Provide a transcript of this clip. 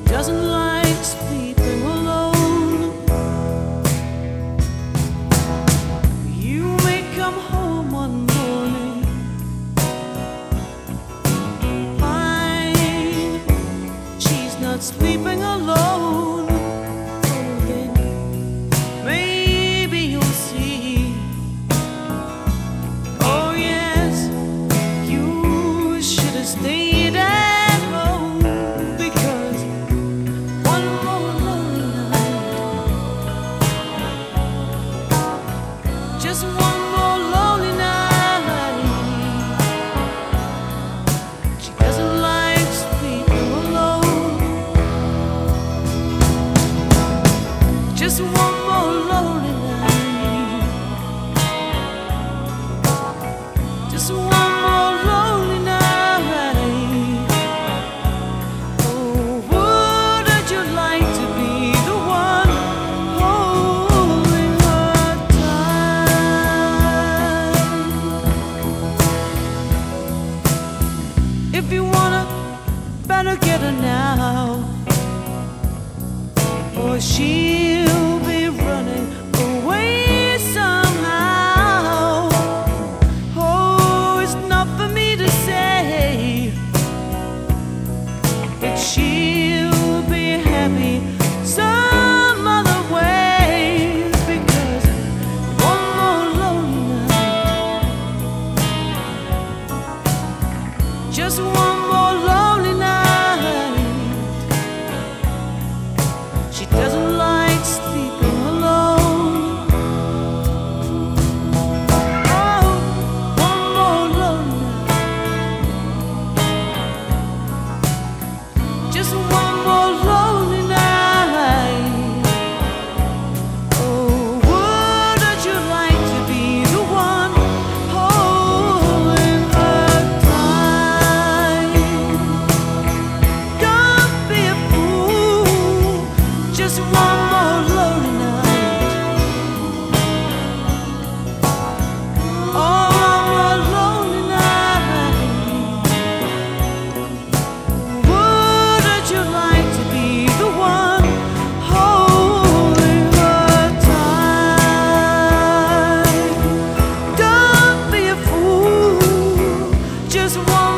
doesn't like sleeping alone. You may come home one morning, find she's not sleeping alone. Oh, then maybe you'll see. Oh yes, you should have stayed at home, because one more lonely night, just one more lonely night. She doesn't like sleeping alone. Just one more lonely night. Just one more lonely night. Oh, wouldn't you like to be the one holding her tight? If you wanna, better get her now, or she'll be running away somehow. Oh, it's not for me to say, but she'll be happy some other way, because one more lonely night, just one more lonely night. She doesn't like sleeping alone. Oh, one more lonely night, just one more lonely night. Oh, wouldn't you like to be the one holding her tight? Don't be a fool, just one more lonely night. Oh, one more lonely night. Wouldn't you like to be the one holding her tight? Don't be a fool, just one